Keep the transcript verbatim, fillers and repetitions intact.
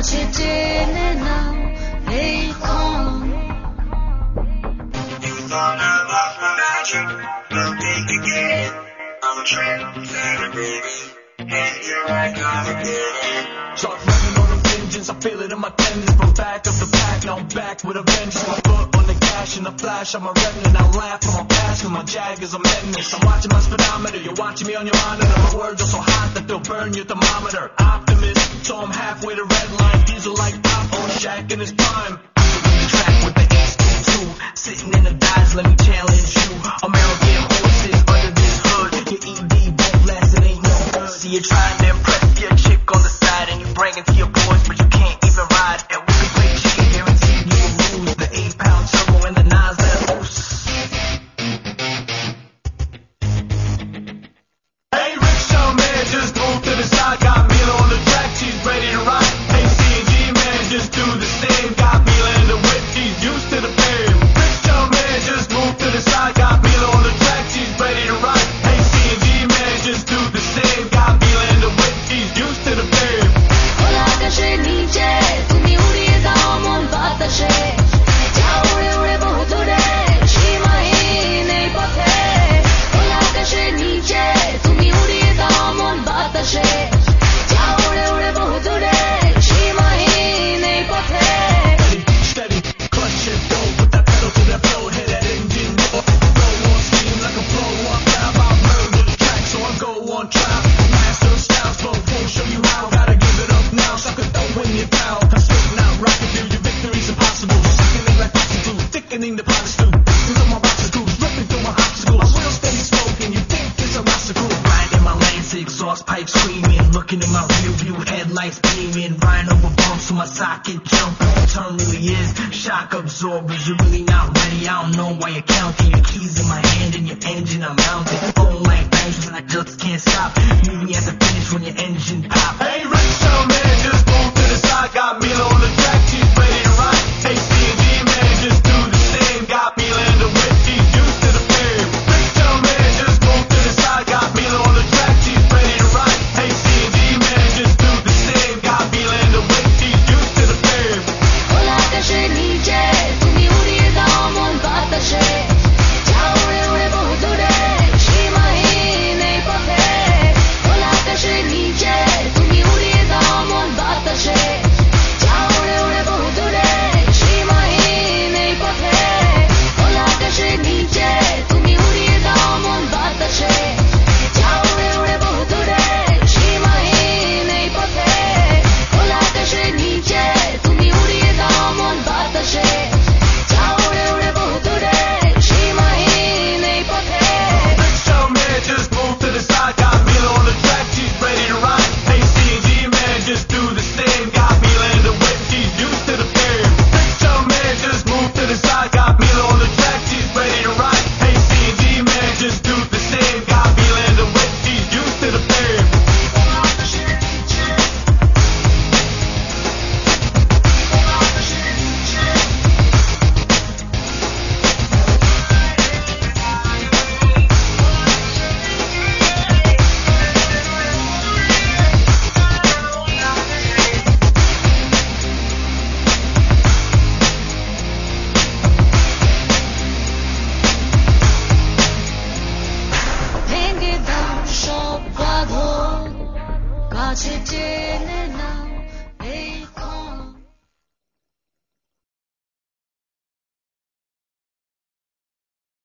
in now, hey, come. You thought I lost my magic, but think again. I'm a trendsetter, baby, and here I come again. Start running on a vengeance, I feel it in my tendons. From back of the pack, now I'm back with a vengeance. My foot on the gas, in the flash, I'm a remnant. I laugh from my past, cause my jag is a menace. I'm watching my speedometer, you're watching me on your monitor. My words are so hot that they'll burn your thermometer. Optimist, so I'm halfway to red line. Diesel like pop on Shaq in his prime. The track with the H two, sitting in the dives, let me challenge you. American horses under this hood. Your E D won't last, it ain't no good. See you trying to impress your chick on the side, and you bring it to your boys, but you can't even ride. And we can play chicken, guaranteed you will lose. The eight pound turbo and the nines that boost. Hey, rickshaw man, just move to the side. Got Mila on the track, she's ready to ride. Hey, C and G man, just do the same. Got Mila in the whip, she's used to the pain. Rickshaw man, just move to the side. Got Mila on the track, she's ready to ride. Hey, C and G man, just do the same. Got Mila in the whip, she's used to the pain. Hola, calle niche, tu mi uri da mon vataše. Ciao, ure ure bohuture, shima hine pote. Hola, calle niche, tu mi uri da mon vataše. Ciao, ure ure bohuture, shima hine pote. Steady, clutch shift, go, put that pedal to that flow, hit that engine, roar. Blow on steam like a blow up valve. I'll murder the track, so I go on trial. Master of style, slow, won't show you how. Gotta give it up now, sucker, throw in your towel. I'm straight out, rocket through your victory's impossible. Sickening like oxygen, thickening the pot of stew. Through my obstacles, ripping through my obstacles. My wheels steady smoking, you think it's a obstacle. Riding my lanes, exhaust pipe screaming. Looking in my rear view, headlights beaming. Riding over bumps so my socket jumping. Turn really is shock absorbers. You're really not ready, I don't know why you're counting. Your keys in my hand and your engine I'm mounted. Phone like bangs when I just can't stop. Moving at the finish when your engine pop. Hey, rickshaw man, just move to the side. Got Mila on the track, she's ready to ride. Hey, C and G man, just do the same. Got Mila in the whip, she's used to the pain. Rickshaw man, just move to the side. Got Mila on the track, she's ready to ride. Hey, C and G man, just do the same. Got Mila in the whip, she's used to the pain. Hola, calle niche, tu mi uri da mon vataše. Ciao, ure ure bohuture, shima hine pote. Hola, calle niche, tu mi uri da mon vataše. Ciao, ure ure bohuture, shima hine pote. Hola, calle niche, tu mi uri da mon vataše. Ciao, ure ure bohuture, shima hine pote. Hola, calle niche, tu mi uri da mon vataše. Ciao, ure ure bohuture, shima hine pote. Rickshaw man, just move to the side. Got Mila on the track, she's ready to ride. Hey, C and G man, just do the same. Got Mila in the whip, she's used to the pain. Rickshaw man, just move to the side. Got Mila on the track, she's ready to ride. Hey, C and G man, just do the same. Got Mila in the whip, she's used to the pain. Vengi da shopado, kache tene na.